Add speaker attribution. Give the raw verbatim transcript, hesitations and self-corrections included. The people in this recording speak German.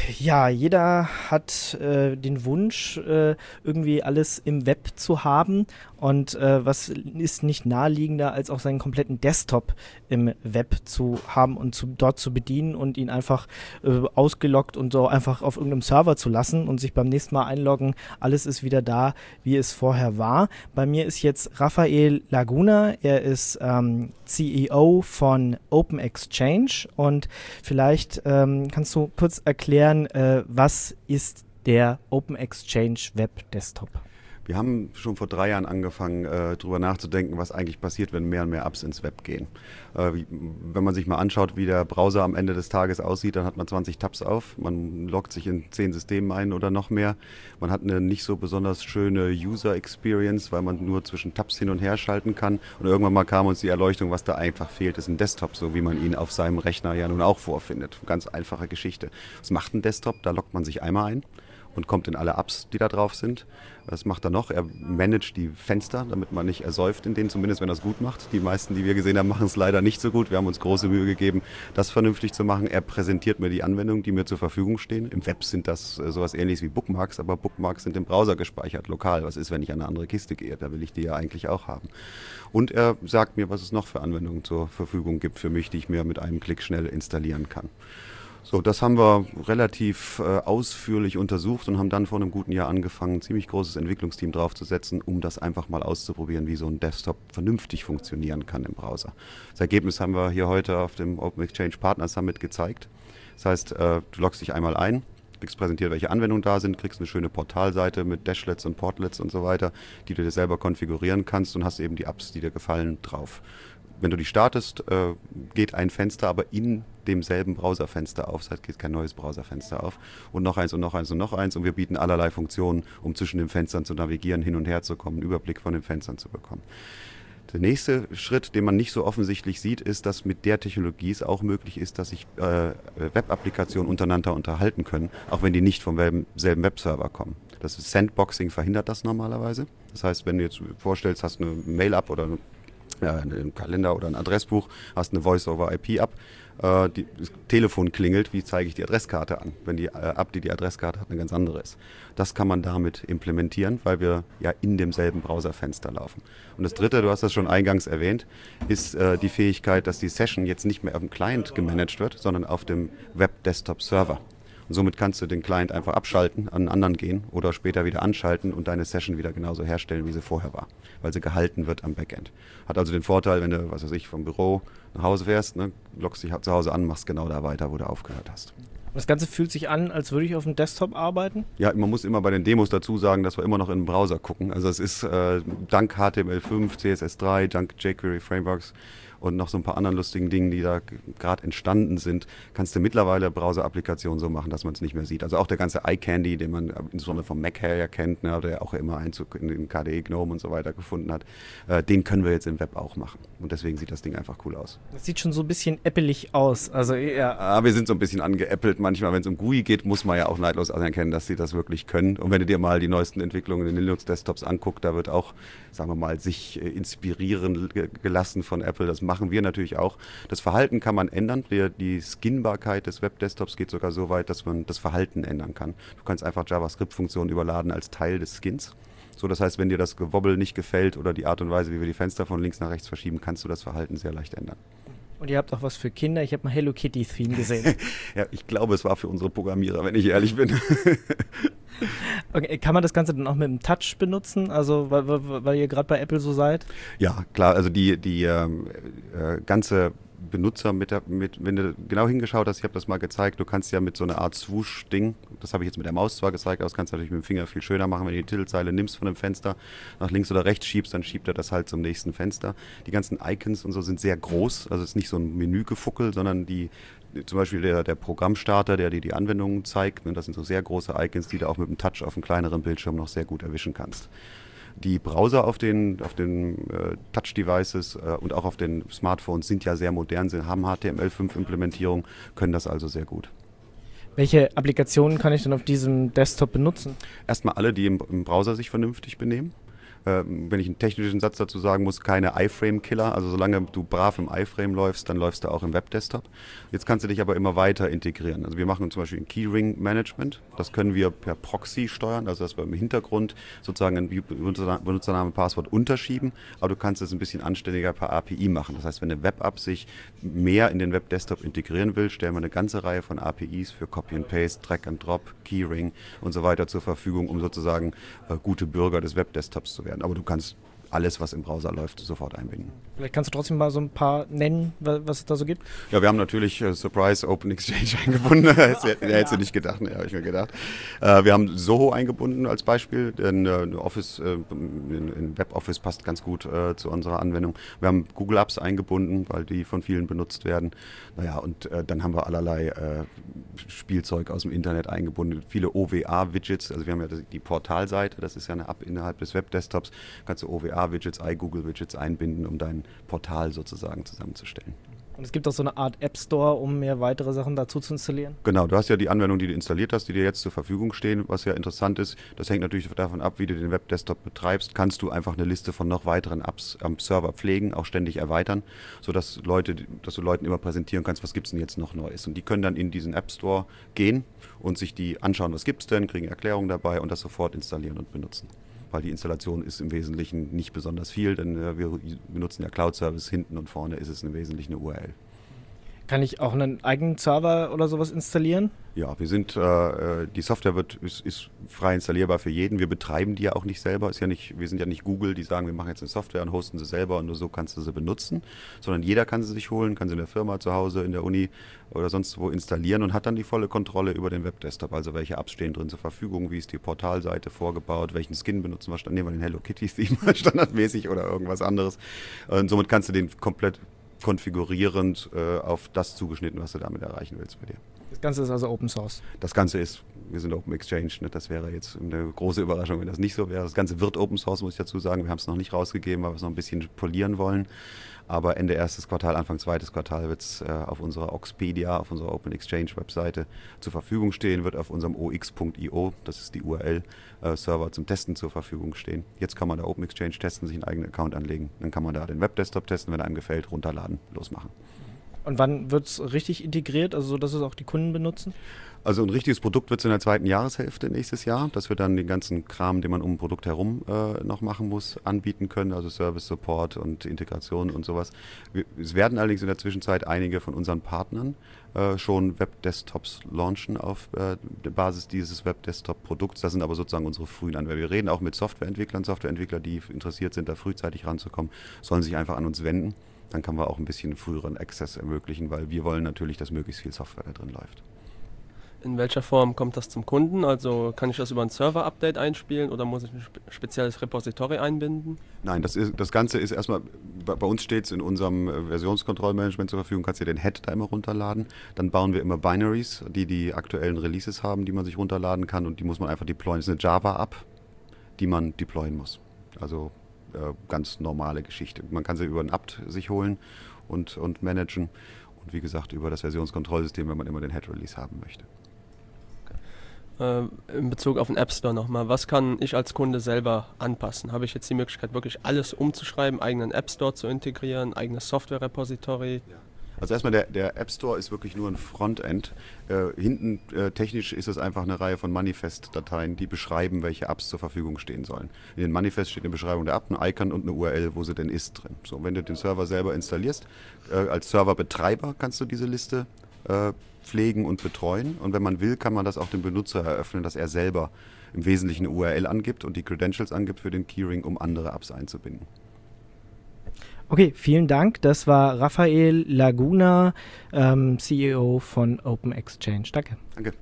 Speaker 1: Ja, jeder hat äh, den Wunsch, äh, irgendwie alles im Web zu haben. Und äh, was ist nicht naheliegender, als auch seinen kompletten Desktop im Web zu haben und zu, dort zu bedienen und ihn einfach äh, ausgeloggt und so einfach auf irgendeinem Server zu lassen und sich beim nächsten Mal einloggen. Alles ist wieder da, wie es vorher war. Bei mir ist jetzt Raphael Laguna. Er ist ähm, C E O von Open Exchange und vielleicht ähm, kannst du kurz erklären, äh, was ist der Open Exchange Web Desktop?
Speaker 2: Wir haben schon vor drei Jahren angefangen, äh, darüber nachzudenken, was eigentlich passiert, wenn mehr und mehr Apps ins Web gehen. Äh, wie, wenn man sich mal anschaut, wie der Browser am Ende des Tages aussieht, dann hat man zwanzig Tabs auf, man loggt sich in zehn Systemen ein oder noch mehr. Man hat eine nicht so besonders schöne User Experience, weil man nur zwischen Tabs hin und her schalten kann. Und irgendwann mal kam uns die Erleuchtung, was da einfach fehlt, ist ein Desktop, so wie man ihn auf seinem Rechner ja nun auch vorfindet. Ganz einfache Geschichte. Was macht ein Desktop? Da loggt man sich einmal ein und kommt in alle Apps, die da drauf sind. Was macht er noch? Er managt die Fenster, damit man nicht ersäuft in denen, zumindest wenn er es gut macht. Die meisten, die wir gesehen haben, machen es leider nicht so gut. Wir haben uns große Mühe gegeben, das vernünftig zu machen. Er präsentiert mir die Anwendungen, die mir zur Verfügung stehen. Im Web sind das äh, sowas Ähnliches wie Bookmarks, aber Bookmarks sind im Browser gespeichert, lokal. Was ist, wenn ich an eine andere Kiste gehe? Da will ich die ja eigentlich auch haben. Und er sagt mir, was es noch für Anwendungen zur Verfügung gibt für mich, die ich mir mit einem Klick schnell installieren kann. So, das haben wir relativ äh, ausführlich untersucht und haben dann vor einem guten Jahr angefangen, ein ziemlich großes Entwicklungsteam draufzusetzen, um das einfach mal auszuprobieren, wie so ein Desktop vernünftig funktionieren kann im Browser. Das Ergebnis haben wir hier heute auf dem Open Exchange Partner Summit gezeigt. Das heißt, äh, du loggst dich einmal ein, kriegst präsentiert, welche Anwendungen da sind, kriegst eine schöne Portalseite mit Dashlets und Portlets und so weiter, die du dir selber konfigurieren kannst und hast eben die Apps, die dir gefallen, drauf. Wenn du die startest, äh, geht ein Fenster aber in demselben Browserfenster auf. Das heißt, geht kein neues Browserfenster auf. Und noch eins und noch eins und noch eins. Und wir bieten allerlei Funktionen, um zwischen den Fenstern zu navigieren, hin und her zu kommen, einen Überblick von den Fenstern zu bekommen. Der nächste Schritt, den man nicht so offensichtlich sieht, ist, dass mit der Technologie es auch möglich ist, dass sich äh, Web-Applikationen untereinander unterhalten können, auch wenn die nicht vom selben Webserver kommen. Das Sandboxing verhindert das normalerweise. Das heißt, wenn du jetzt vorstellst, hast eine Mail-App oder eine Ja, einen Kalender oder ein Adressbuch, hast eine Voice-over-I P-App, äh, die, das Telefon klingelt, wie zeige ich die Adresskarte an, wenn die äh, App, die die Adresskarte hat, eine ganz andere ist. Das kann man damit implementieren, weil wir ja in demselben Browserfenster laufen. Und das Dritte, du hast das schon eingangs erwähnt, ist äh, die Fähigkeit, dass die Session jetzt nicht mehr auf dem Client gemanagt wird, sondern auf dem Web-Desktop-Server. Und somit kannst du den Client einfach abschalten, an einen anderen gehen oder später wieder anschalten und deine Session wieder genauso herstellen, wie sie vorher war, weil sie gehalten wird am Backend. Hat also den Vorteil, wenn du, was weiß ich, vom Büro nach Hause fährst, ne, loggst dich zu Hause an, machst genau da weiter, wo du aufgehört hast.
Speaker 1: Das Ganze fühlt sich an, als würde ich auf dem Desktop arbeiten?
Speaker 2: Ja, man muss immer bei den Demos dazu sagen, dass wir immer noch in den Browser gucken. Also es ist äh, dank H T M L fünf, C S S drei, dank jQuery Frameworks und noch so ein paar anderen lustigen Dingen, die da gerade entstanden sind, kannst du mittlerweile Browser-Applikationen so machen, dass man es nicht mehr sieht. Also auch der ganze iCandy, den man insbesondere vom Mac her ja kennt, ne, der auch immer Einzug in den K D E, GNOME und so weiter gefunden hat, äh, den können wir jetzt im Web auch machen. Und deswegen sieht das Ding einfach cool aus.
Speaker 1: Das sieht schon so ein bisschen äppelig aus. Also ja.
Speaker 2: Ah, wir sind so ein bisschen angeäppelt. Manchmal, wenn es um G U I geht, muss man ja auch neidlos anerkennen, dass sie das wirklich können. Und wenn du dir mal die neuesten Entwicklungen in den Linux-Desktops anguckst, da wird auch, sagen wir mal, sich äh, inspirieren ge- gelassen von Apple. Das machen wir natürlich auch. Das Verhalten kann man ändern. Die, die Skinbarkeit des Web-Desktops geht sogar so weit, dass man das Verhalten ändern kann. Du kannst einfach JavaScript-Funktionen überladen als Teil des Skins. So, das heißt, wenn dir das Gewobbel nicht gefällt oder die Art und Weise, wie wir die Fenster von links nach rechts verschieben, kannst du das Verhalten sehr leicht ändern.
Speaker 1: Und ihr habt auch was für Kinder. Ich habe mal Hello Kitty-Theme gesehen.
Speaker 2: Ja, ich glaube, es war für unsere Programmierer, wenn ich ehrlich bin.
Speaker 1: Okay, kann man das Ganze dann auch mit dem Touch benutzen? Also, weil, weil, weil ihr gerade bei Apple so seid?
Speaker 2: Ja, klar. Also die, die ähm, äh, ganze Benutzer, mit, der, mit, wenn du genau hingeschaut hast, ich habe das mal gezeigt, du kannst ja mit so einer Art Swoosh-Ding, das habe ich jetzt mit der Maus zwar gezeigt, aber das kannst du natürlich mit dem Finger viel schöner machen, wenn du die Titelzeile nimmst von dem Fenster, nach links oder rechts schiebst, dann schiebt er das halt zum nächsten Fenster. Die ganzen Icons und so sind sehr groß, also es ist nicht so ein Menügefuckel, sondern die zum Beispiel der, der Programmstarter, der dir die Anwendungen zeigt, ne, das sind so sehr große Icons, die du auch mit dem Touch auf einem kleineren Bildschirm noch sehr gut erwischen kannst. Die Browser auf den, auf den äh, Touch-Devices äh, und auch auf den Smartphones sind ja sehr modern, sie haben H T M L fünf Implementierung, können das also sehr gut.
Speaker 1: Welche Applikationen kann ich denn auf diesem Desktop benutzen?
Speaker 2: Erstmal alle, die im, im Browser sich vernünftig benehmen. äh, wenn ich einen technischen Satz dazu sagen muss, keine iFrame-Killer. Also solange du brav im iFrame läufst, dann läufst du auch im Webdesktop. Jetzt kannst du dich aber immer weiter integrieren. Also wir machen zum Beispiel ein Keyring-Management. Das können wir per Proxy steuern, also dass wir im Hintergrund sozusagen ein Benutzername, Passwort unterschieben, aber du kannst es ein bisschen anständiger per A P I machen. Das heißt, wenn eine Web-App sich mehr in den Webdesktop integrieren will, stellen wir eine ganze Reihe von A P Is für Copy and Paste, Drag and Drop, Keyring und so weiter zur Verfügung, um sozusagen äh, gute Bürger des Webdesktops zu werden. Aber du kannst alles, was im Browser läuft, sofort einbinden.
Speaker 1: Vielleicht kannst du trotzdem mal so ein paar nennen, was es da so gibt?
Speaker 2: Ja, wir haben natürlich äh, Surprise Open Exchange eingebunden. Das hätte ja. du nicht gedacht, ne, habe ich mir gedacht. Äh, wir haben Zoho eingebunden als Beispiel, denn äh, Office, äh, in, in WebOffice passt ganz gut äh, zu unserer Anwendung. Wir haben Google Apps eingebunden, weil die von vielen benutzt werden. Naja, und äh, dann haben wir allerlei äh, Spielzeug aus dem Internet eingebunden. Viele O W A-Widgets, also wir haben ja die Portalseite, das ist ja eine App innerhalb des Webdesktops, kannst du O W A-Widgets, iGoogle-Widgets einbinden, um dein Portal sozusagen zusammenzustellen.
Speaker 1: Und es gibt auch so eine Art App Store, um mehr weitere Sachen dazu zu installieren?
Speaker 2: Genau, du hast ja die Anwendung, die du installiert hast, die dir jetzt zur Verfügung stehen. Was ja interessant ist, das hängt natürlich davon ab, wie du den Webdesktop betreibst, kannst du einfach eine Liste von noch weiteren Apps am Server pflegen, auch ständig erweitern, sodass Leute, dass du Leuten immer präsentieren kannst, was gibt es denn jetzt noch Neues. Und die können dann in diesen App Store gehen und sich die anschauen, was gibt es denn, kriegen Erklärungen dabei und das sofort installieren und benutzen. Weil die Installation ist im Wesentlichen nicht besonders viel, denn äh, wir benutzen ja Cloud-Service, hinten und vorne ist es im Wesentlichen eine U R L.
Speaker 1: Kann ich auch einen eigenen Server oder sowas installieren?
Speaker 2: Ja, wir sind, äh, die Software wird, ist, ist frei installierbar für jeden. Wir betreiben die ja auch nicht selber. Ist ja nicht, wir sind ja nicht Google, die sagen, wir machen jetzt eine Software und hosten sie selber und nur so kannst du sie benutzen. Sondern jeder kann sie sich holen, kann sie in der Firma, zu Hause, in der Uni oder sonst wo installieren und hat dann die volle Kontrolle über den Webdesktop. Also welche Apps stehen drin zur Verfügung, wie ist die Portalseite vorgebaut, welchen Skin benutzen wir, nehmen wir den Hello Kitty-Theme standardmäßig oder irgendwas anderes. Und somit kannst du den komplett konfigurierend äh, auf das zugeschnitten, was du damit erreichen willst bei dir.
Speaker 1: Das Ganze ist also Open Source?
Speaker 2: Das Ganze ist, wir sind Open Exchange, ne? Das wäre jetzt eine große Überraschung, wenn das nicht so wäre. Das Ganze wird Open Source, muss ich dazu sagen. Wir haben es noch nicht rausgegeben, weil wir es noch ein bisschen polieren wollen. Aber Ende erstes Quartal, Anfang zweites Quartal wird es äh, auf unserer Oxpedia, auf unserer Open Exchange Webseite zur Verfügung stehen, wird auf unserem O X Punkt I O, das ist die U R L, äh, Server zum Testen zur Verfügung stehen. Jetzt kann man da Open Exchange testen, sich einen eigenen Account anlegen. Dann kann man da den Webdesktop testen, wenn er einem gefällt, runterladen, losmachen.
Speaker 1: Und wann wird es richtig integriert, also so, dass es auch die Kunden benutzen?
Speaker 2: Also ein richtiges Produkt wird es in der zweiten Jahreshälfte nächstes Jahr, dass wir dann den ganzen Kram, den man um ein Produkt herum äh, noch machen muss, anbieten können, also Service, Support und Integration und sowas. Wir, es werden allerdings in der Zwischenzeit einige von unseren Partnern äh, schon Webdesktops launchen auf äh, der Basis dieses Webdesktop-Produkts. Das sind aber sozusagen unsere frühen Anwender. Wir reden auch mit Softwareentwicklern, Softwareentwickler, die interessiert sind, da frühzeitig ranzukommen, sollen sich einfach an uns wenden. Dann kann man auch ein bisschen früheren Access ermöglichen, weil wir wollen natürlich, dass möglichst viel Software da drin läuft.
Speaker 3: In welcher Form kommt das zum Kunden? Also kann ich das über ein Server-Update einspielen oder muss ich ein spe- spezielles Repository einbinden?
Speaker 2: Nein, das, ist, das Ganze ist erstmal, bei, bei uns steht es in unserem äh, Versionskontrollmanagement zur Verfügung, kannst du dir den Head da immer runterladen. Dann bauen wir immer Binaries, die die aktuellen Releases haben, die man sich runterladen kann und die muss man einfach deployen. Das ist eine Java-App, die man deployen muss. Also äh, ganz normale Geschichte. Man kann sie über ein Apt sich holen und, und managen und wie gesagt über das Versionskontrollsystem, wenn man immer den Head-Release haben möchte.
Speaker 3: In Bezug auf den App Store nochmal, was kann ich als Kunde selber anpassen? Habe ich jetzt die Möglichkeit, wirklich alles umzuschreiben, eigenen App Store zu integrieren, eigenes Software-Repository?
Speaker 2: Ja. Also erstmal, der, der App Store ist wirklich nur ein Frontend. Äh, hinten äh, technisch ist es einfach eine Reihe von Manifest-Dateien, die beschreiben, welche Apps zur Verfügung stehen sollen. In den Manifest steht eine Beschreibung der App, ein Icon und eine U R L, wo sie denn ist drin. So, wenn du den Server selber installierst, äh, als Serverbetreiber kannst du diese Liste äh, pflegen und betreuen. Und wenn man will, kann man das auch dem Benutzer eröffnen, dass er selber im Wesentlichen eine U R L angibt und die Credentials angibt für den Keyring, um andere Apps einzubinden.
Speaker 1: Okay, vielen Dank. Das war Raphael Laguna, ähm, C E O von Open Exchange. Danke.
Speaker 2: Danke.